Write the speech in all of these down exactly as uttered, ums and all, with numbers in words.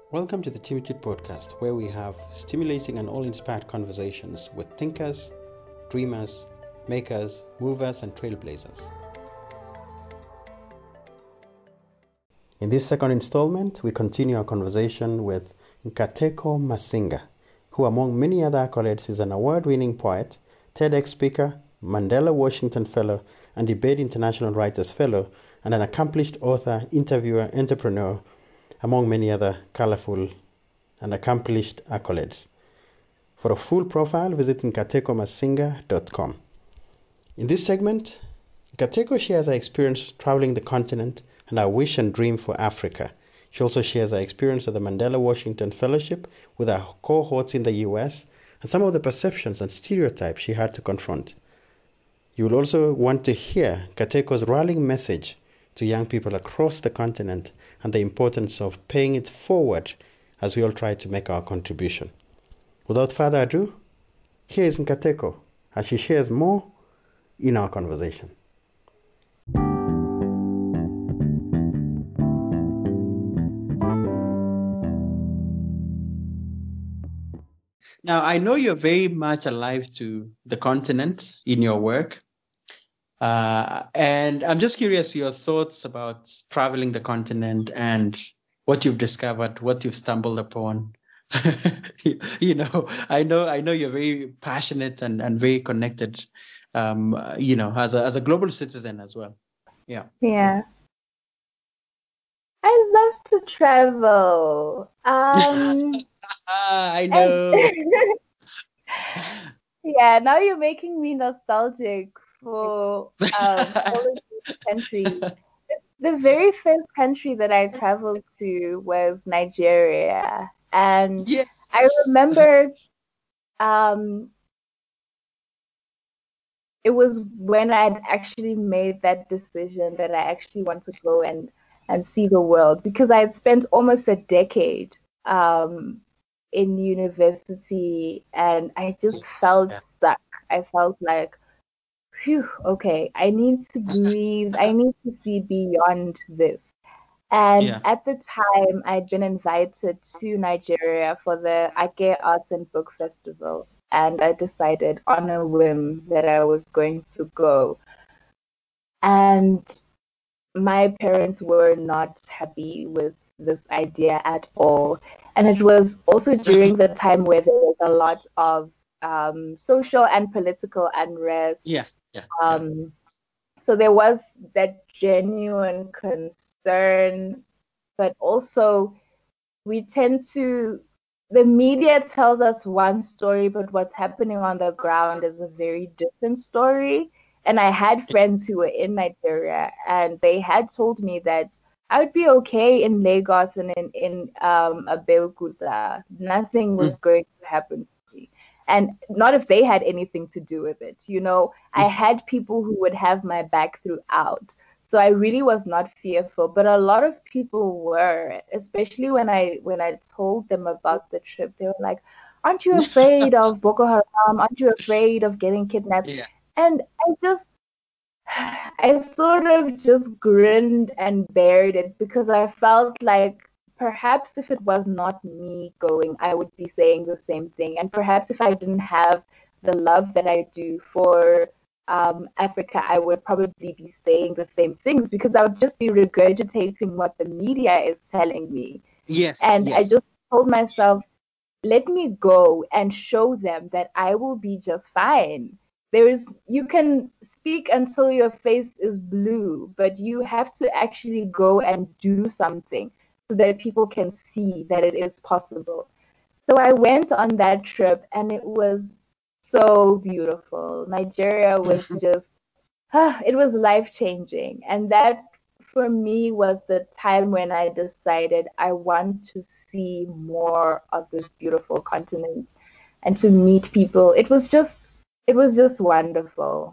Welcome to the Timothy Podcast, where we have stimulating and all-inspired conversations with thinkers, dreamers, makers, movers, and trailblazers. In this second installment, we continue our conversation with Nkateko Masinga, who among many other accolades is an award-winning poet, TEDx speaker, Mandela Washington Fellow, and Debate International Writers Fellow, and an accomplished author, interviewer, entrepreneur, among many other colorful and accomplished accolades. For a full profile, visit nkateko masinga dot com. In this segment, Nkateko shares her experience traveling the continent and her wish and dream for Africa. She also shares her experience at the Mandela Washington Fellowship with her cohorts in the U S and some of the perceptions and stereotypes she had to confront. You will also want to hear Nkateko's rallying message to young people across the continent and the importance of paying it forward as we all try to make our contribution. Without further ado, here is Nkateko as she shares more in our conversation. Now, I know you're very much alive to the continent in your work. Uh, and I'm just curious your thoughts about traveling the continent and what you've discovered, what you've stumbled upon. you, you know, I know, I know you're very passionate and, and very connected, um, uh, you know, as a, as a global citizen as well. Yeah. Yeah. I love to travel. Um, I and know. yeah, now you're making me nostalgic for um all of these countries. The very first country that I traveled to was Nigeria, and I Yes. remember um it was when I'd actually made that decision that I actually want to go and and see the world, because I had spent almost a decade um in university and I just felt Yeah. stuck. I felt like, phew, okay, I need to breathe. I need to see beyond this. And Yeah. at the time, I'd been invited to Nigeria for the Ake Arts and Book Festival. And I decided on a whim that I was going to go. And my parents were not happy with this idea at all. And it was also during the time where there was a lot of um, social and political unrest. Yeah. Yeah. Yeah. Um, so there was that genuine concern, but also we tend to, the media tells us one story, but what's happening on the ground is a very different story. And I had friends who were in Nigeria, and they had told me that I would be okay in Lagos and in, in um, Abeokuta. Nothing was Mm, going to happen to me. And not if they had anything to do with it. You know, I mm, had people who would have my back throughout. So I really was not fearful, but a lot of people were, especially when I when I told them about the trip. They were like, "Aren't you afraid of Boko Haram? Aren't you afraid of getting kidnapped?" yeah. And I just I sort of just grinned and bared it, because I felt like perhaps if it was not me going, I would be saying the same thing. And perhaps if I didn't have the love that I do for um, Africa, I would probably be saying the same things, because I would just be regurgitating what the media is telling me. Yes. And I Yes. just told myself, let me go and show them that I will be just fine. There is, you can speak until your face is blue, but you have to actually go and do something so that people can see that it is possible. So I went on that trip and it was so beautiful. Nigeria was just, it was life changing. And that for me was the time when I decided I want to see more of this beautiful continent and to meet people. It was just, it was just wonderful.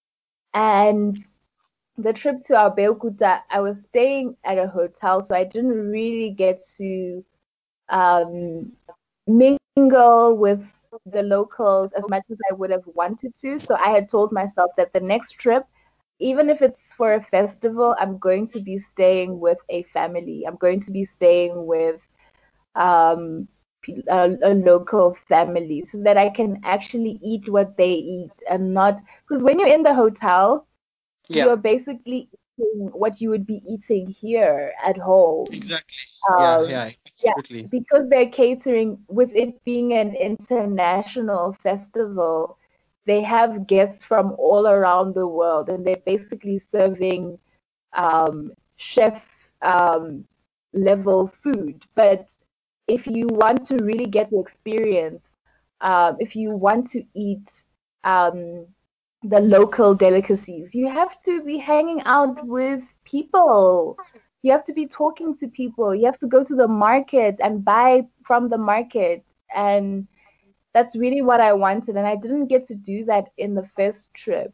And the trip to Abeokuta, I was staying at a hotel, so I didn't really get to um, mingle with the locals as much as I would have wanted to. So I had told myself that the next trip, even if it's for a festival, I'm going to be staying with a family. I'm going to be staying with um, a, a local family so that I can actually eat what they eat and not because when you're in the hotel, Yeah, you're basically eating what you would be eating here at home. exactly. Yeah, Um, yeah, yeah, absolutely. because they're catering with it being an international festival, they have guests from all around the world and they're basically serving um, chef um, level food. But if you want to really get the experience, um, if you want to eat um, the local delicacies, you have to be hanging out with people. You have to be talking to people. You have to go to the market and buy from the market. And that's really what I wanted. And I didn't get to do that in the first trip.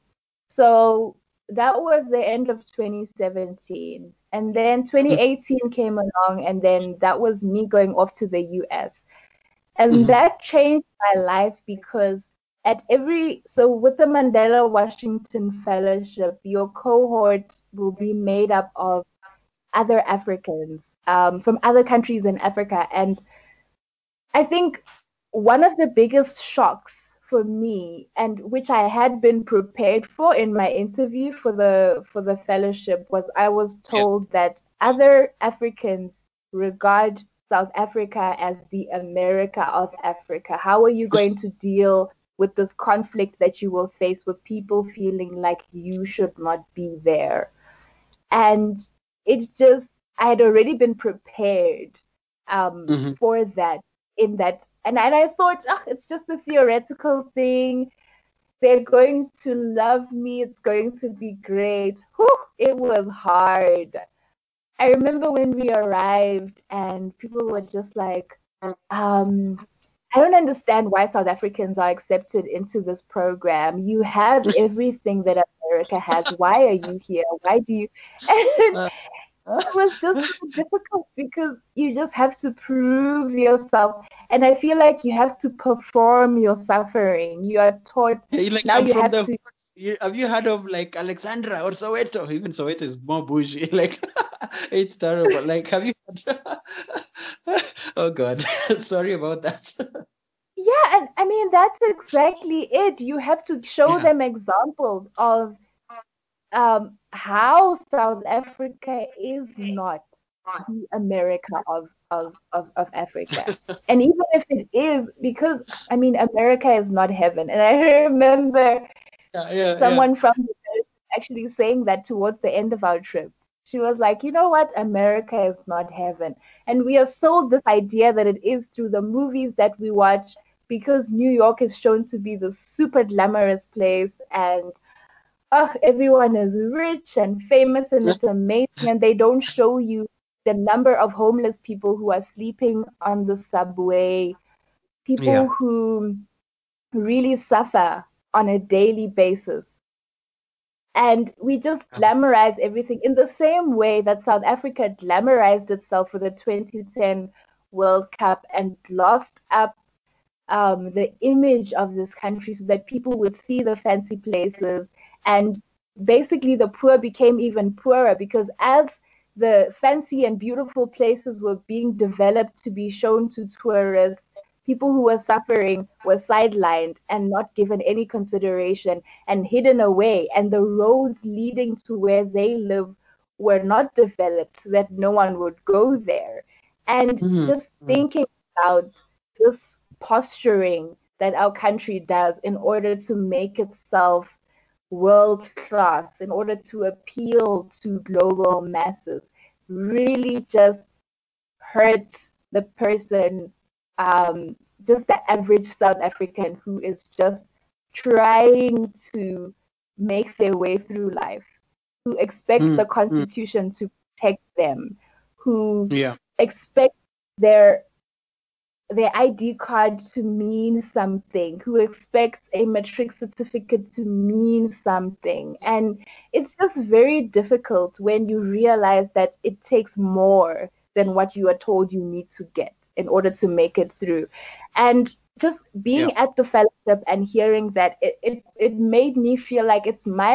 So that was the end of twenty seventeen. And then twenty eighteen came along, and then that was me going off to the U S. And Mm-hmm. that changed my life because at every, so with the Mandela Washington Fellowship, your cohort will be made up of other Africans um, from other countries in Africa. And I think one of the biggest shocks for me, and which I had been prepared for in my interview for the for the fellowship, was I was Yeah. told that other Africans regard South Africa as the America of Africa. How are you going to deal with this conflict that you will face with people feeling like you should not be there? And it's just I had already been prepared um, Mm-hmm. for that in that and, and I thought oh, it's just a theoretical thing. They're going to love me. It's going to be great. Whew, it was hard. I remember when we arrived and people were just like, um, I don't understand why South Africans are accepted into this program. You have everything that America has. Why are you here? Why do you? And Uh, it was just so difficult because you just have to prove yourself. And I feel like you have to perform your suffering. You are taught you like now I'm you from have the to, you, have you heard of like Alexandra or Soweto? Even Soweto is more bougie. Like it's terrible. Like have you oh God. Sorry about that. yeah, and I mean, that's exactly it. You have to show Yeah. them examples of um, how South Africa is not the America of, of, of, of Africa. And even if it is, because I mean, America is not heaven. And I remember Yeah, yeah, yeah. someone from the church actually saying that towards the end of our trip. She was like, you know what? America is not heaven. And we are sold this idea that it is through the movies that we watch because New York is shown to be the super glamorous place and oh, everyone is rich and famous and it's amazing. And they don't show you the number of homeless people who are sleeping on the subway, Yeah. people who really suffer on a daily basis. And we just glamorize everything in the same way that South Africa glamorized itself for the twenty ten World Cup and glossed up um, the image of this country so that people would see the fancy places. And basically, the poor became even poorer because as the fancy and beautiful places were being developed to be shown to tourists, people who were suffering were sidelined and not given any consideration and hidden away. And the roads leading to where they live were not developed so that no one would go there. And Mhm. just thinking about this posturing that our country does in order to make itself world class, in order to appeal to global masses, really just hurts the person, um, just the average South African who is just trying to make their way through life, who expects Mm, the mm. Constitution to protect them, who Yeah. expects their their I D card to mean something, who expects a matric certificate to mean something. And it's just very difficult when you realize that it takes more than what you are told you need to get in order to make it through. And just Yeah. being at the fellowship and hearing that, it, it, it made me feel like it's my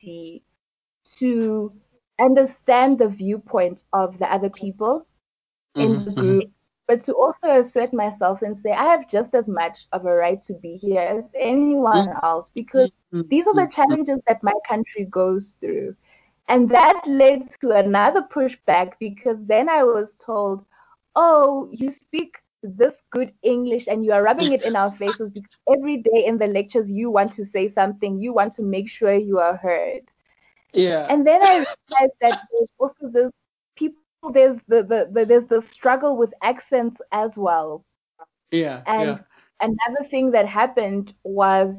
responsibility to understand the viewpoint of the other people in Mhm, the mhm. group, but to also assert myself and say I have just as much of a right to be here as anyone else, because Mhm, these are the mhm. challenges that my country goes through. And that led to another pushback, because then I was told, oh, you speak this good English and you are rubbing it in our faces because every day in the lectures you want to say something, you want to make sure you are heard. Yeah. And then I realized that there's also this people, there's the, the, the there's the struggle with accents as well. Yeah. And Yeah. another thing that happened was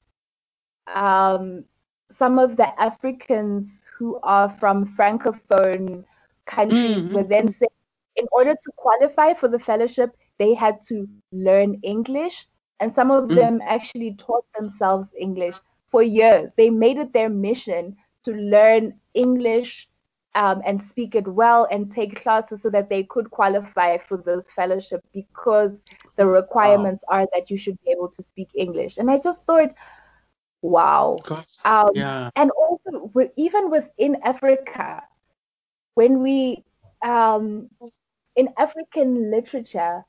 um, some of the Africans who are from francophone countries were then Mhm. saying, in order to qualify for the fellowship, they had to learn English. And some of Mhm. them actually taught themselves English for years. They made it their mission to learn English um, and speak it well and take classes so that they could qualify for this fellowship, because the Wow. requirements are that you should be able to speak English. And I just thought, wow. Gosh. Um, Yeah. and also, with, even within Africa, when we, um, in African literature,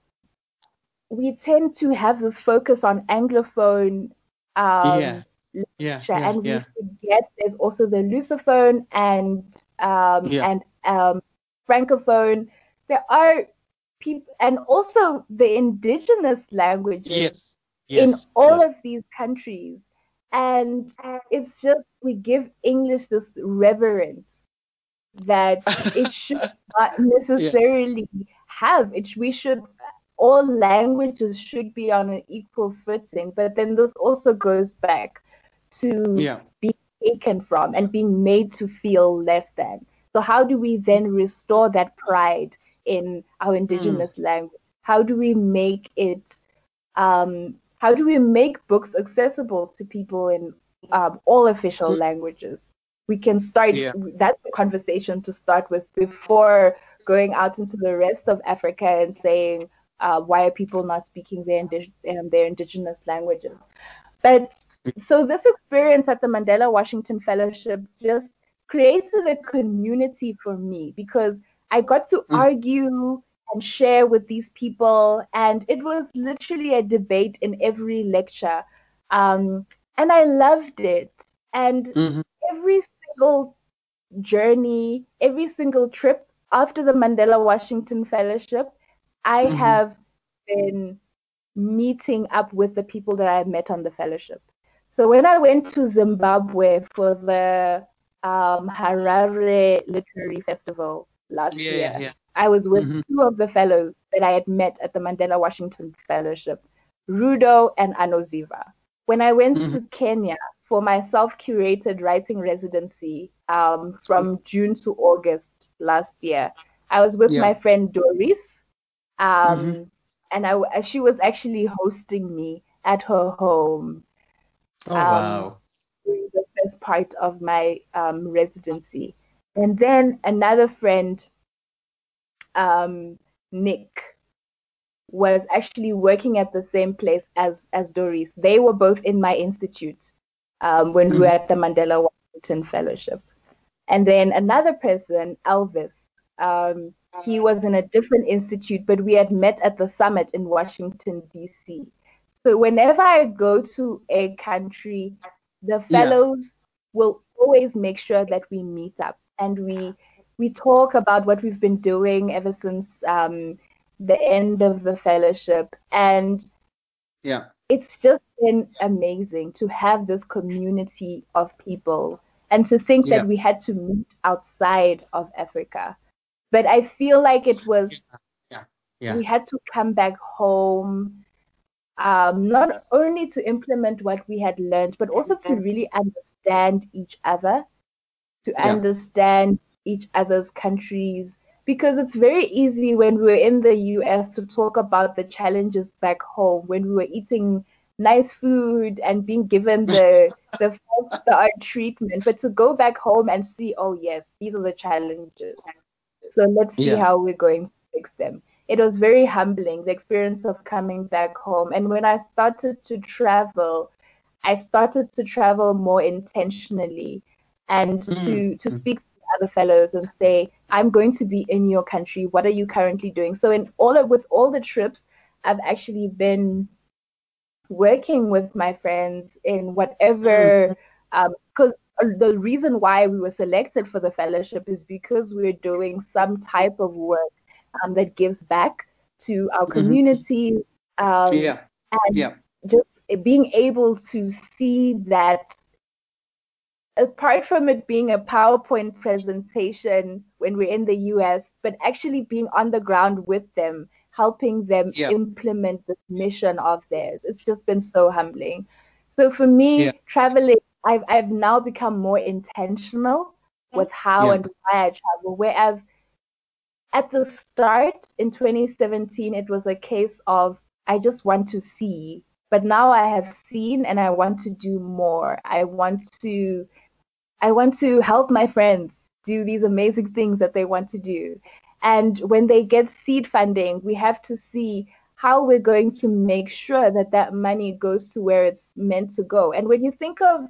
we tend to have this focus on Anglophone Yeah. um, Yeah. literature, Yeah. and we Yeah. forget there's also the Lusophone and um, Yeah. and um, Francophone. There are people, and also the indigenous languages Yes. in Yes. all Yes. of these countries. And it's just, we give English this reverence that it should not Yeah. necessarily have. It, we should, all languages should be on an equal footing. But then this also goes back to Yeah. being taken from and being made to feel less than. So how do we then restore that pride in our Mm. indigenous language? How do we make it um, how do we make books accessible to people in um, all official Mm. languages? We can start, Yeah. that's a conversation to start with before going out into the rest of Africa and saying, uh, why are people not speaking their, indi- um, their indigenous languages? But so this experience at the Mandela Washington Fellowship just created a community for me, because I got to Mm. argue and share with these people, and it was literally a debate in every lecture. Um, and I loved it. And Mhm. every single journey, every single trip after the Mandela Washington Fellowship, I Mhm. have been meeting up with the people that I met on the fellowship. So when I went to Zimbabwe for the um, Harare Literary Festival last Yeah. Yeah. year, Yeah. I was with Mhm. two of the fellows that I had met at the Mandela Washington Fellowship, Rudo and Anoziva. When I went Mhm. to Kenya for my self-curated writing residency um, from June to August last year, I was with Yeah. my friend Doris, Mhm. um, and I she was actually hosting me at her home Oh um, wow. during the first part of my um, residency. And then another friend, um, Nick, was actually working at the same place as as Doris. They were both in my institute um, when we were Mhm. at the Mandela Washington Fellowship. And then another person, Elvis, um, he was in a different institute, but we had met at the summit in Washington, D C. So whenever I go to a country, the Yeah. fellows will always make sure that we meet up and we we talk about what we've been doing ever since um, the end of the fellowship. And Yeah. it's just been amazing to have this community of people and to think that Yeah. we had to meet outside of Africa. But I feel like it was, Yeah. Yeah. we had to come back home, um, not only to implement what we had learned, but also to really understand each other, to Yeah. understand each other's countries, because it's very easy when we were in the U S to talk about the challenges back home when we were eating nice food and being given the the five star treatment, but to go back home and see, oh yes, these are the challenges. So let's see Yeah. how we're going to fix them. It was very humbling, the experience of coming back home. And when I started to travel, I started to travel more intentionally and Mm. to to Mm. speak to other fellows and say, I'm going to be in your country. What are you currently doing? So in all of, with all the trips, I've actually been working with my friends in whatever, because um, the reason why we were selected for the fellowship is because we're doing some type of work um, that gives back to our community. Um, Yeah. and Yeah. just being able to see that, apart from it being a PowerPoint presentation when we're in the U S, but actually being on the ground with them, helping them Yeah. implement this mission of theirs. It's just been so humbling. So for me, Yeah. traveling, I've I've now become more intentional with how Yeah. and why I travel. Whereas at the start in twenty seventeen, it was a case of I just want to see. But now I have seen and I want to do more. I want to I want to help my friends do these amazing things that they want to do. And when they get seed funding, we have to see how we're going to make sure that that money goes to where it's meant to go. And when you think of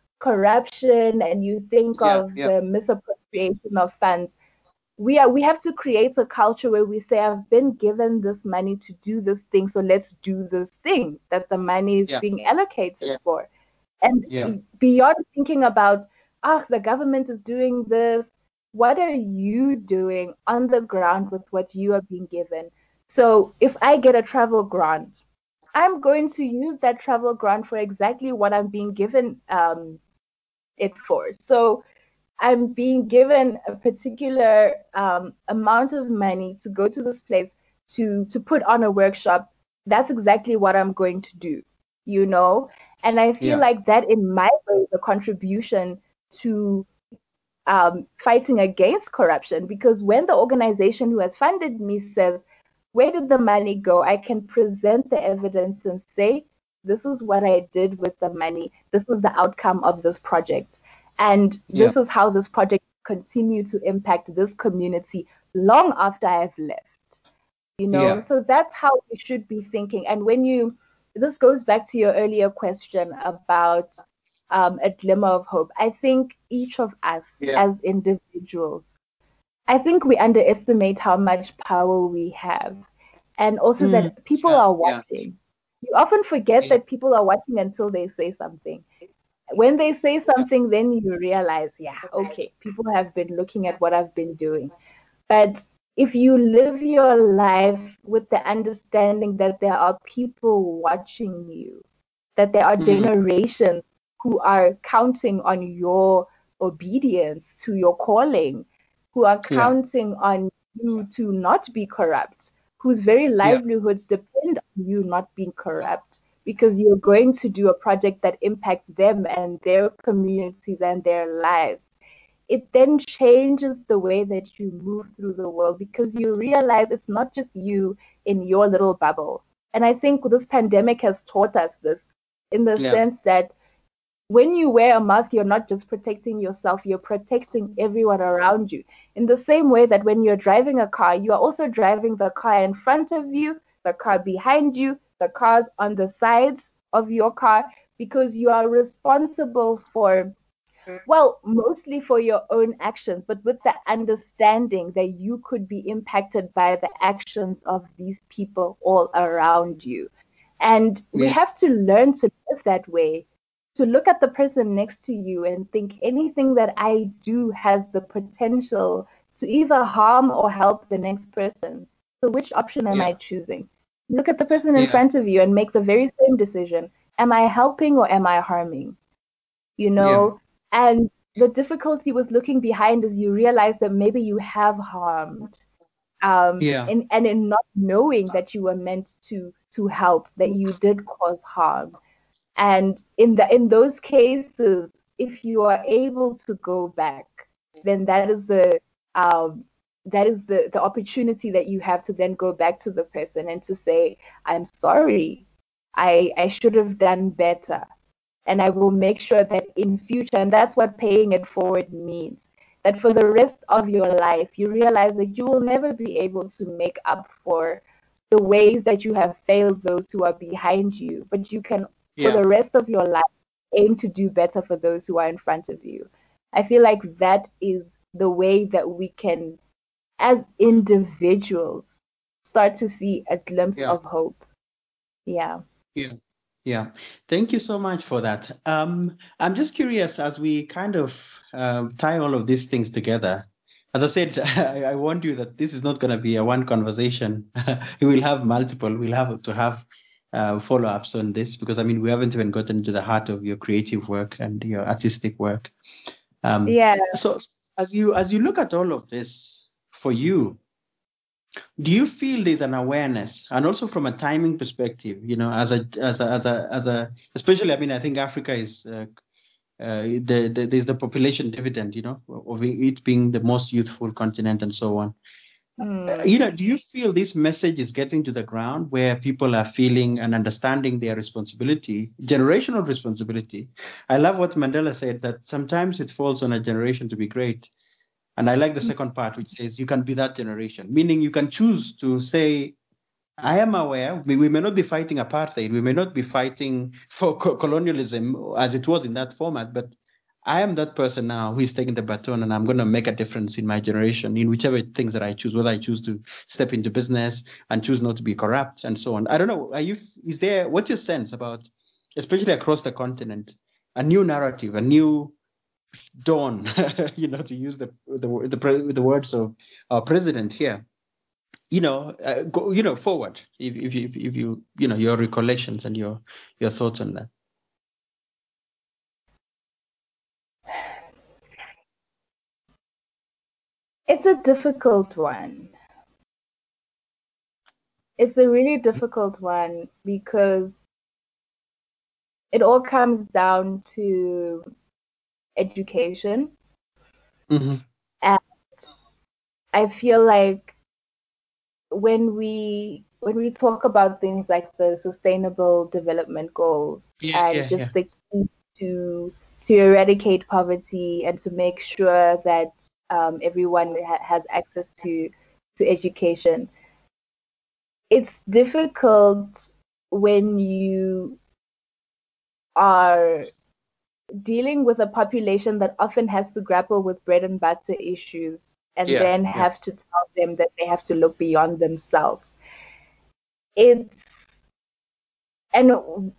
corruption and you think Yeah. of Yeah. the misappropriation of funds, we are we have to create a culture where we say, I've been given this money to do this thing, so let's do this thing that the money is Yeah. being allocated Yeah. for. And Yeah. beyond thinking about, ah, the government is doing this, what are you doing on the ground with what you are being given? So if I get a travel grant, I'm going to use that travel grant for exactly what I'm being given um, it for. So I'm being given a particular um, amount of money to go to this place to to put on a workshop. That's exactly what I'm going to do, you know. And I feel Yeah. like that, in my way, is a contribution to um, fighting against corruption. Because when the organization who has funded me says, "Where did the money go?" I can present the evidence and say, "This is what I did with the money. This is the outcome of this project." And Yeah. this is how this project continue to impact this community long after I've left. You know, Yeah. so that's how we should be thinking. And when you, this goes back to your earlier question about um, a glimmer of hope. I think each of us Yeah. as individuals, I think we underestimate how much power we have. And also Mm. that people Yeah. are Yeah. watching. You often forget Yeah. that people are watching until they say something. When they say something, then you realize, yeah, okay, people have been looking at what I've been doing. But if you live your life with the understanding that there are people watching you, that there are Mm. generations who are counting on your obedience to your calling, who are Yeah. counting on you to not be corrupt, whose very Yeah. livelihoods depend on you not being corrupt, because you're going to do a project that impacts them and their communities and their lives. It then changes the way that you move through the world, because you realize it's not just you in your little bubble. And I think this pandemic has taught us this, in the Yeah. sense that when you wear a mask, you're not just protecting yourself, you're protecting everyone around you. In the same way that when you're driving a car, you are also driving the car in front of you, the car behind you, the cars on the sides of your car, because you are responsible for, well, mostly for your own actions, but with the understanding that you could be impacted by the actions of these people all around you. And we Yeah. have to learn to live that way, to look at the person next to you and think anything that I do has the potential to either harm or help the next person. So which option am Yeah. I choosing? Look at the person in Yeah. front of you and make the very same decision. Am I helping or am I harming? You Yeah. know? And the difficulty with looking behind is you realize that maybe you have harmed. Um, Yeah. and, and in not knowing that you were meant to to help, that you did cause harm. And in the in those cases, if you are able to go back, then that is the um, that is the the opportunity that you have to then go back to the person and to say, I'm sorry, I I should have done better, and I will make sure that in future, and that's what paying it forward means, that for the rest of your life, you realize that you will never be able to make up for the ways that you have failed those who are behind you, but you can, for Yeah. the rest of your life, aim to do better for those who are in front of you. I feel like that is the way that we can, as individuals, start to see a glimpse Yeah. of hope. Yeah. Yeah. Yeah. Thank you so much for that. Um, I'm just curious as we kind of uh, tie all of these things together. As I said, I, I warned you that this is not going to be a one conversation. We will have multiple. We'll have to have uh, follow-ups on this because, I mean, we haven't even gotten to the heart of your creative work and your artistic work. Um, Yeah. So as you as you look at all of this for you, do you feel there's an awareness, and also from a timing perspective, you know, as a as a as a as a especially, I mean, I think Africa is uh, uh, the, the there's the population dividend, you know, of it being the most youthful continent and so on. Mm. Uh, you know, do you feel this message is getting to the ground where people are feeling and understanding their responsibility, generational responsibility? I love what Mandela said, that sometimes it falls on a generation to be great. And I like the second part, which says you can be that generation, meaning you can choose to say, I am aware, we, we may not be fighting apartheid, we may not be fighting for co- colonialism as it was in that format, but I am that person now who is taking the baton, and I'm going to make a difference in my generation, in whichever things that I choose, whether I choose to step into business and choose not to be corrupt and so on. I don't know. Are you, is there, what's your sense about, especially across the continent, a new narrative, a new dawn, you know, to use the the the, the words of our president here, you know, uh, go, you know, forward, if, if, if, if you, you know, your recollections and your, your thoughts on that. It's a difficult one. It's a really difficult one because it all comes down to education. Mm-hmm. And I feel like when we when we talk about things like the sustainable development goals Yeah, and yeah, just yeah. the key to to eradicate poverty and to make sure that um, everyone ha- has access to to education, it's difficult when you are dealing with a population that often has to grapple with bread and butter issues and Yeah, then yeah. have to tell them that they have to look beyond themselves. It's and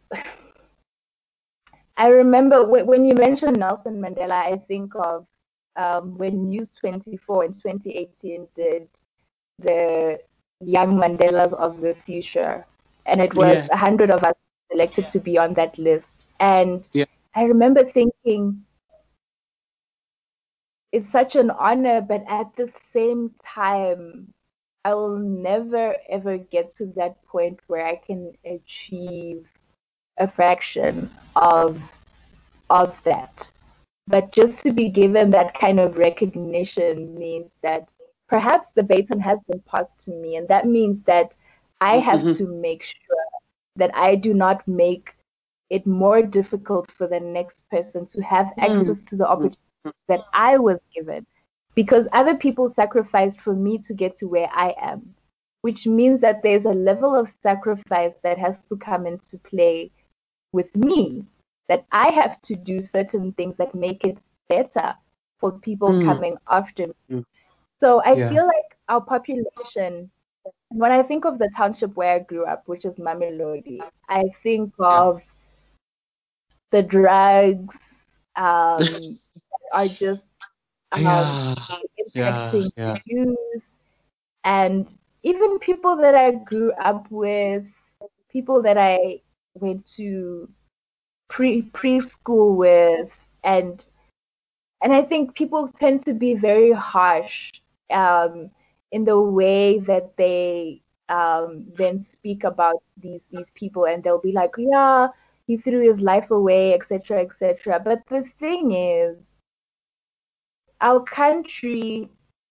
I remember when, when you mentioned Nelson Mandela, I think of um, when News twenty-four in twenty eighteen did the Young Mandelas of the Future, and it was Yeah, a hundred of us selected to be on that list. And yeah. I remember thinking, it's such an honor, but at the same time, I will never ever get to that point where I can achieve a fraction of of that. But just to be given that kind of recognition means that perhaps the baton has been passed to me, and that means that I have Mm-hmm. to make sure that I do not make it more difficult for the next person to have access to the opportunities that I was given, because other people sacrificed for me to get to where I am, which means that there's a level of sacrifice that has to come into play with me, that I have to do certain things that make it better for people Mm-hmm. coming after me. So I Yeah. feel like our population, when I think of the township where I grew up, which is Mamelodi, I think Yeah. of the drugs um, that are just um, Yeah. Yeah. impacting Yeah. youth, and even people that I grew up with, people that I went to pre preschool with, and and I think people tend to be very harsh um, in the way that they um, then speak about these these people, and they'll be like, yeah, he threw his life away, et cetera, et cetera. But the thing is, our country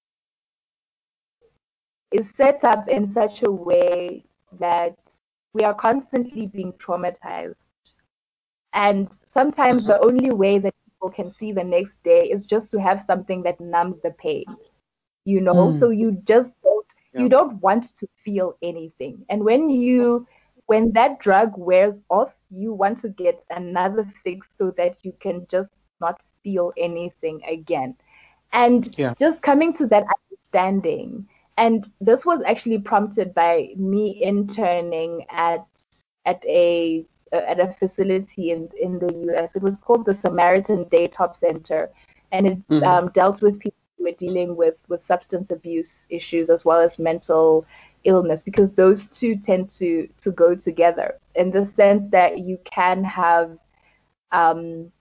is set up in such a way that we are constantly being traumatized. And sometimes the only way that people can see the next day is just to have something that numbs the pain, you know? So Mm. you just don't Yeah. you don't want to feel anything. And when you when that drug wears off, you want to get another fix so that you can just not feel anything again. And Yeah. just coming to that understanding. And this was actually prompted by me interning at at a at a facility in, in the U S. It was called the Samaritan Daytop Center, and it Mhm. um, dealt with people who were dealing with, with substance abuse issues as well as mental illness, because those two tend to, to go together in the sense that you can have um,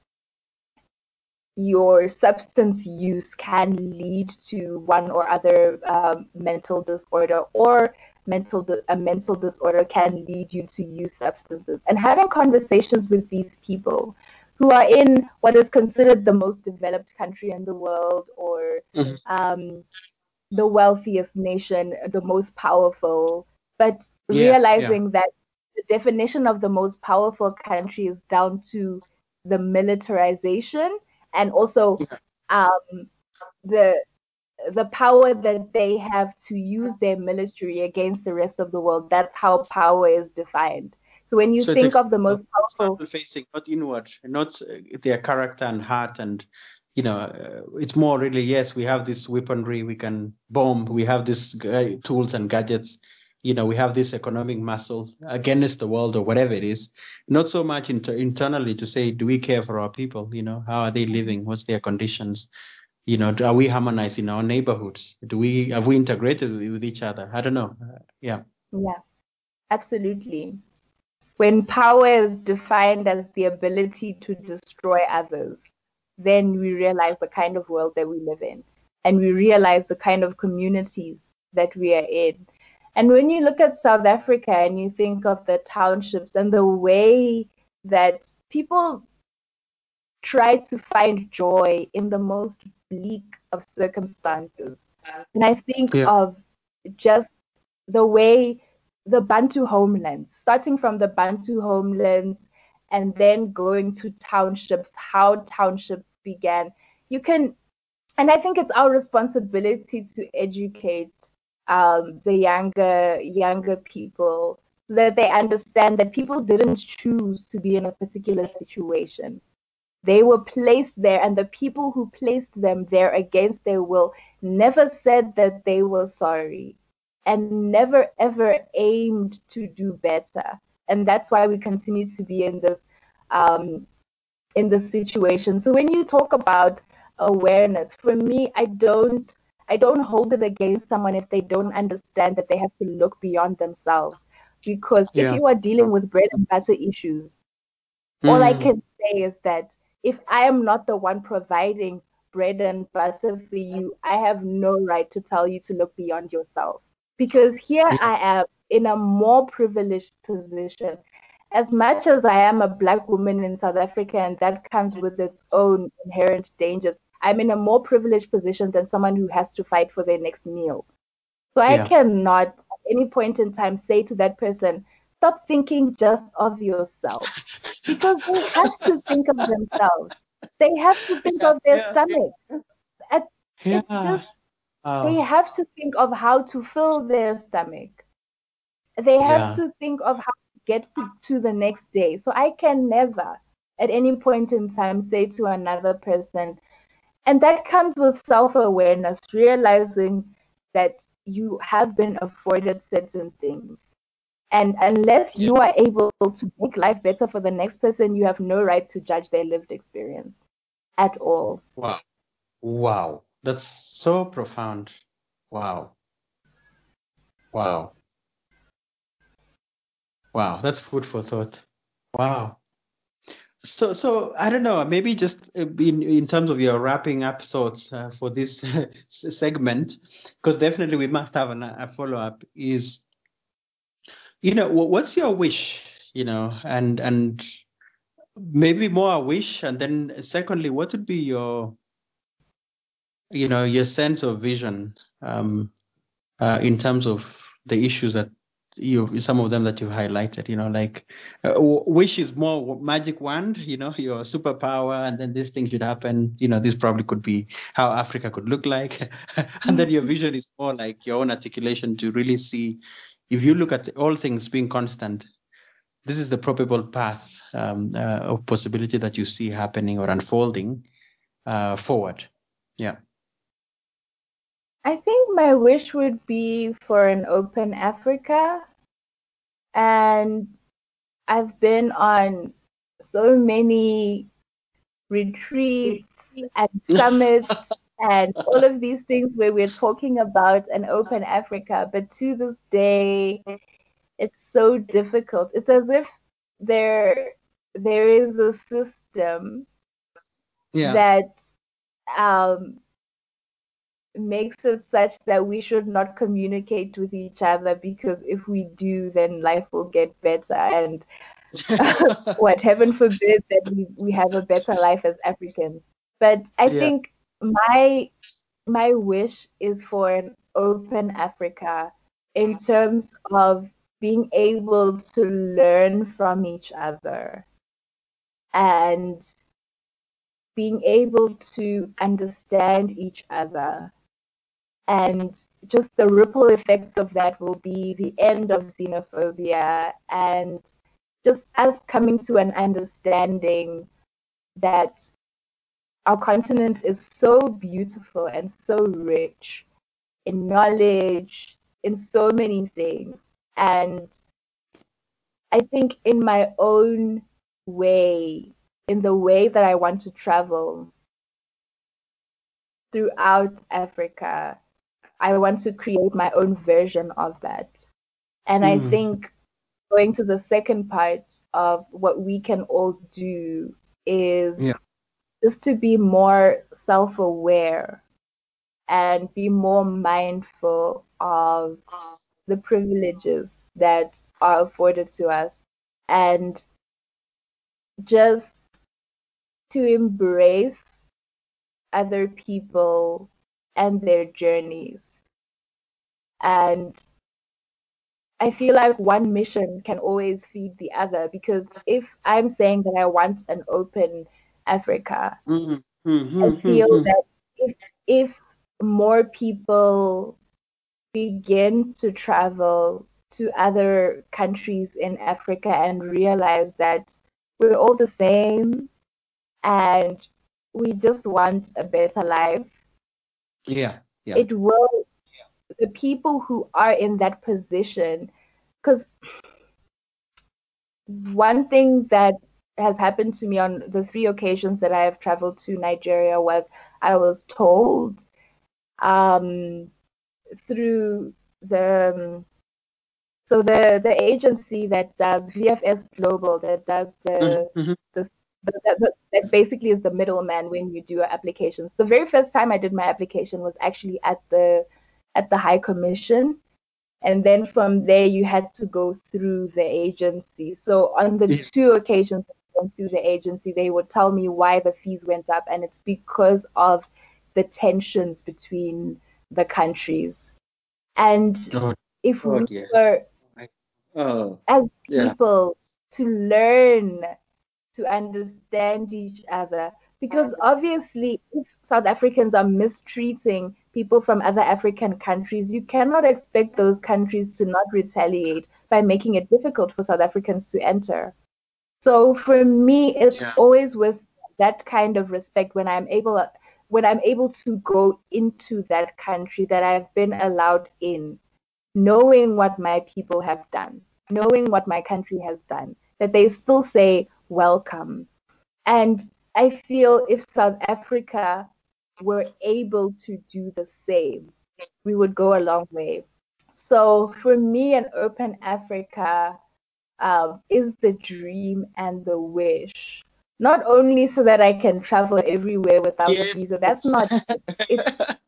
your substance use can lead to one or other um, mental disorder, or mental di- a mental disorder can lead you to use substances. And having conversations with these people who are in what is considered the most developed country in the world, or Mhm. um, the wealthiest nation, the most powerful, but Yeah. Yeah. realizing that the definition of the most powerful country is down to the militarization, and also um, the the power that they have to use their military against the rest of the world. That's how power is defined. So when you So it's think of the most powerful, external facing, not inward, not uh, their character and heart, and you know, uh, it's more really, yes, we have this weaponry, we can bomb, we have these uh, tools and gadgets, you know, we have this economic muscle against the world or whatever it is. Not so much inter- internally to say, do we care for our people? You know, how are they living? What's their conditions? You know, are we harmonized in our neighborhoods? Do we have we integrated with each other? I don't know. Uh, yeah. yeah, absolutely. When power is defined as the ability to destroy others, then we realize the kind of world that we live in, and we realize the kind of communities that we are in. And when you look at South Africa and you think of the townships and the way that people try to find joy in the most bleak of circumstances, and I think Yeah. of just the way the Bantu homelands, starting from the Bantu homelands and then going to townships, how townships began. You can, and I think it's our responsibility to educate um, the younger younger people so that they understand that people didn't choose to be in a particular situation. They were placed there, and the people who placed them there against their will never said that they were sorry, and never ever aimed to do better. And that's why we continue to be in this um, in this situation. So when you talk about awareness, for me, I don't I don't hold it against someone if they don't understand that they have to look beyond themselves. Because if Yeah. you are dealing with bread and butter issues, all I Mm. can say is that if I am not the one providing bread and butter for you, I have no right to tell you to look beyond yourself. Because here Yeah. I am in a more privileged position. As much as I am a Black woman in South Africa, and that comes with its own inherent dangers, I'm in a more privileged position than someone who has to fight for their next meal. So I Yeah. cannot at any point in time say to that person, stop thinking just of yourself, because they have to think of themselves. They have to think Yeah. of their Yeah. stomach. At- Yeah. It's just they Wow. have to think of how to fill their stomach. They have Yeah. to think of how to get to, to the next day. So I can never, at any point in time, say to another person, and that comes with self awareness, realizing that you have been afforded certain things. And unless Yeah. you are able to make life better for the next person, you have no right to judge their lived experience at all. Wow. Wow. That's so profound. Wow. Wow. Wow. That's food for thought. Wow. So, so I don't know. Maybe just uh, in in terms of your wrapping up thoughts uh, for this s- segment, because definitely we must have an, a follow up. Is you know wh- what's your wish? You know, and and maybe more a wish, and then secondly, what would be your you know your sense of vision um, uh, in terms of the issues that you some of them that you've highlighted, you know, like uh, w- wish is more magic wand, you know, your superpower, and then this thing should happen, you know, this probably could be how Africa could look like. And then your vision is more like your own articulation to really see, if you look at all things being constant, this is the probable path um, uh, of possibility that you see happening or unfolding uh, forward. Yeah. I think my wish would be for an open Africa. And I've been on so many retreats and summits and all of these things where we're talking about an open Africa. But to this day, it's so difficult. It's as if there there is a system Yeah. that um, makes it such that we should not communicate with each other, because if we do, then life will get better. And what, heaven forbid that we, we have a better life as Africans. But I Yeah. think my my wish is for an open Africa in terms of being able to learn from each other and being able to understand each other. And just the ripple effects of that will be the end of xenophobia and just us coming to an understanding that our continent is so beautiful and so rich in knowledge, in so many things. And I think in my own way, in the way that I want to travel throughout Africa, I want to create my own version of that. And I Mm. think going to the second part of what we can all do is Yeah. just to be more self-aware and be more mindful of the privileges that are afforded to us, and just to embrace other people and their journeys. And I feel like one mission can always feed the other, because if I'm saying that I want an open Africa, Mm. I Mm. feel Mm. that if if more people begin to travel to other countries in Africa and realize that we're all the same and we just want a better life, Yeah. Yeah. it will, the people who are in that position, because one thing that has happened to me on the three occasions that I have traveled to Nigeria was I was told um, through the um, so the the agency that does V F S Global, that does the Mm-hmm. the, the, the that basically is the middleman when you do your applications. The very first time I did my application was actually at the at the High Commission, and then from there you had to go through the agency. So on the Yeah. two occasions I went through the agency, they would tell me why the fees went up, and it's because of the tensions between the countries. And Oh, if oh we dear. were, Oh, as yeah. people, to learn to understand each other, because obviously if South Africans are mistreating people from other African countries, you cannot expect those countries to not retaliate by making it difficult for South Africans to enter. So for me, it's Yeah. always with that kind of respect when I'm able when I'm able to go into that country that I've been allowed in, knowing what my people have done, knowing what my country has done, that they still say welcome. And I feel if South Africa were able to do the same, we would go a long way. So for me, an open Africa um, is the dream and the wish. Not only so that I can travel everywhere without a Yes. visa, that's not it.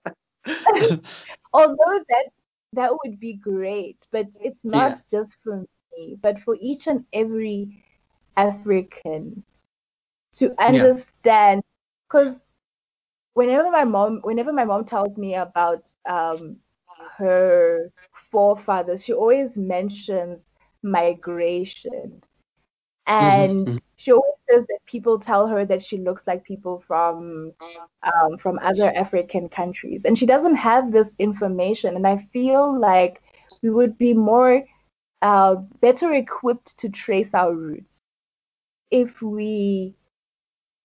Although that that would be great, but it's Yeah. not just for me, but for each and every African to Yeah. understand. Because whenever my mom, whenever my mom tells me about um, her forefathers, she always mentions migration, and Mm-hmm. she always says that people tell her that she looks like people from um, from other African countries, and she doesn't have this information. And I feel like we would be more uh, better equipped to trace our roots if we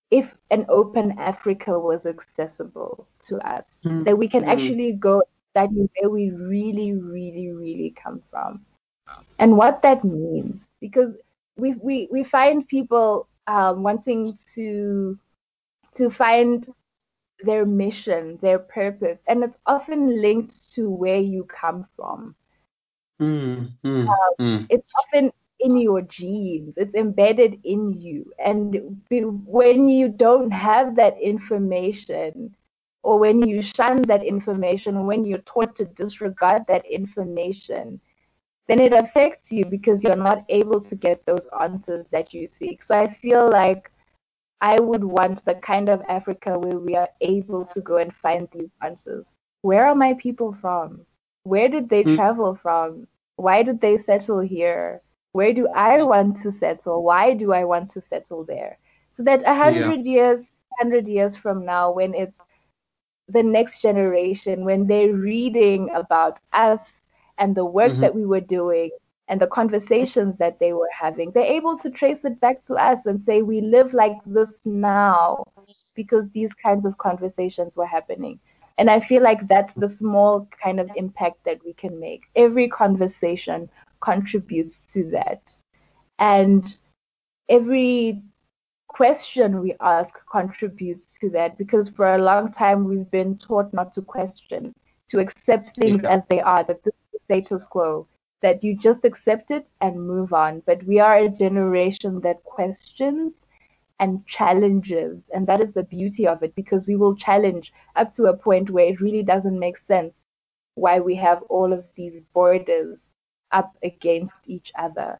if an open Africa was accessible to us, Mm, that we can mm, actually go study where we really, really, really come from and what that means. Because we we, we find people um, wanting to to find their mission, their purpose, and it's often linked to where you come from. mm, mm, Uh, mm. it's often in your genes, it's embedded in you. And be- when you don't have that information, or when you shun that information, or when you're taught to disregard that information, then it affects you because you're not able to get those answers that you seek. So I feel like I would want the kind of Africa where we are able to go and find these answers. Where are my people from? Where did they Mm. travel from? Why did they settle here? Where do I want to settle? Why do I want to settle there? So that a Yeah. hundred years, hundred years from now, when it's the next generation, when they're reading about us and the work Mhm. that we were doing and the conversations that they were having, they're able to trace it back to us and say, we live like this now because these kinds of conversations were happening. And I feel like that's the small kind of impact that we can make. Every conversation contributes to that. And every question we ask contributes to that, because for a long time we've been taught not to question, to accept things Yeah. as they are, that this is the status quo, that you just accept it and move on. But we are a generation that questions and challenges, and that is the beauty of it, because we will challenge up to a point where it really doesn't make sense why we have all of these borders up against each other.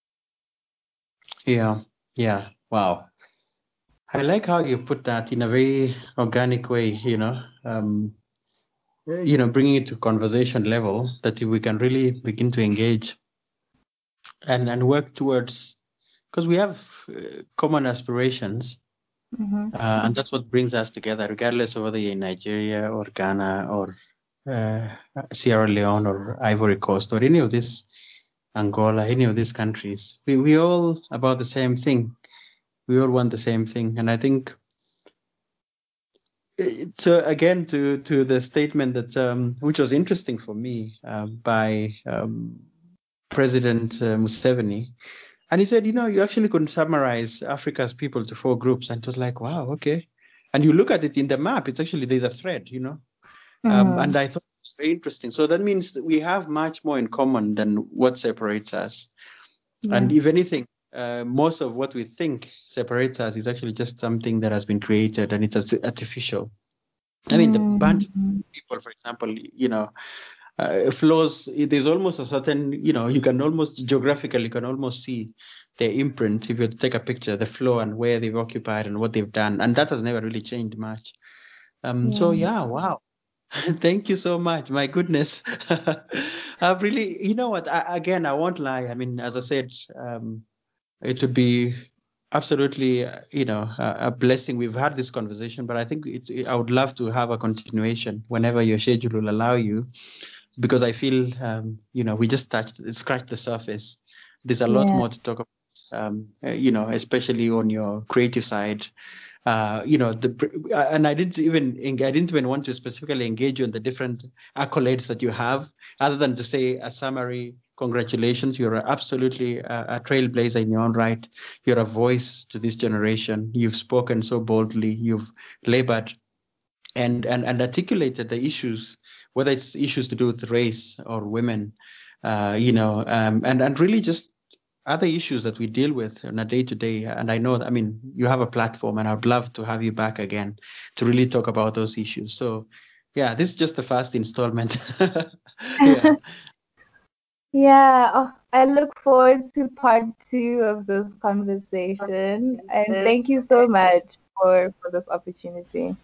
Yeah. Yeah. Wow. I like how you put that in a very organic way, you know, um, you know, bringing it to conversation level that we can really begin to engage and, and work towards, because we have uh, common aspirations. Mm-hmm. Uh, and that's what brings us together, regardless of whether you're in Nigeria or Ghana or uh, Sierra Leone or Ivory Coast or any of these, Angola, any of these countries. We we all about the same thing. We all want the same thing, and I think it- so. Again, to to the statement that um, which was interesting for me uh, by um, President uh, Museveni. And he said, you know, you actually could summarize Africa's people to four groups. And it was like, wow, okay. And you look at it in the map, it's actually, there's a thread, you know. Um, Mm-hmm. and I thought it was very interesting. So that means that we have much more in common than what separates us. Yeah. And if anything, uh, most of what we think separates us is actually just something that has been created and it's artificial. I mean, the Bantu Mm-hmm. people, for example, you know, uh, flows, there's almost a certain, you know, you can almost geographically, you can almost see their imprint if you take a picture, the flow and where they've occupied and what they've done. And that has never really changed much. Um, Yeah. So, yeah, wow. Thank you so much. My goodness. I've really, you know what, I, again, I won't lie. I mean, as I said, um, it would be absolutely, uh, you know, a, a blessing. We've had this conversation, but I think it's, I would love to have a continuation whenever your schedule will allow you, because I feel, um, you know, we just touched, scratched the surface. There's a lot Yeah. more to talk about, um, uh, you know, especially on your creative side. Uh, you know, the and I didn't even I didn't even want to specifically engage you on the different accolades that you have, other than to say a summary. Congratulations, you're absolutely a, a trailblazer in your own right. You're a voice to this generation. You've spoken so boldly. You've labored and and and articulated the issues, whether it's issues to do with race or women, uh, you know, um, and and really just other issues that we deal with on a day to day. And I know, I mean, you have a platform, and I would love to have you back again to really talk about those issues. So, yeah, this is just the first installment. Yeah. Yeah. Oh, I look forward to part two of this conversation. And thank you so much for, for this opportunity.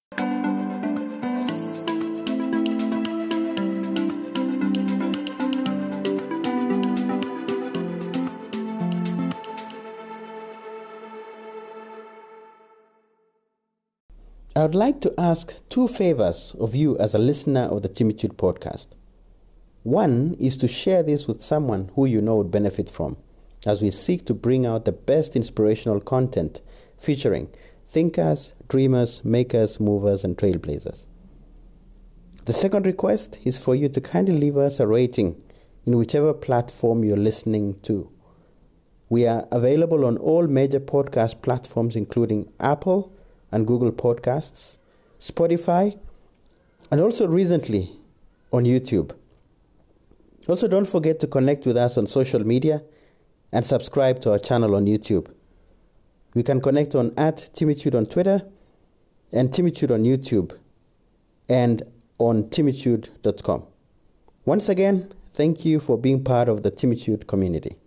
I would like to ask two favors of you as a listener of the Timitude podcast. One is to share this with someone who you know would benefit from, as we seek to bring out the best inspirational content featuring thinkers, dreamers, makers, movers, and trailblazers. The second request is for you to kindly leave us a rating in whichever platform you're listening to. We are available on all major podcast platforms, including Apple and Google Podcasts, Spotify, and also recently on YouTube. Also, don't forget to connect with us on social media and subscribe to our channel on YouTube. We can connect on at Timitude on Twitter and Timitude on YouTube and on timitude dot com. Once again, thank you for being part of the Timitude community.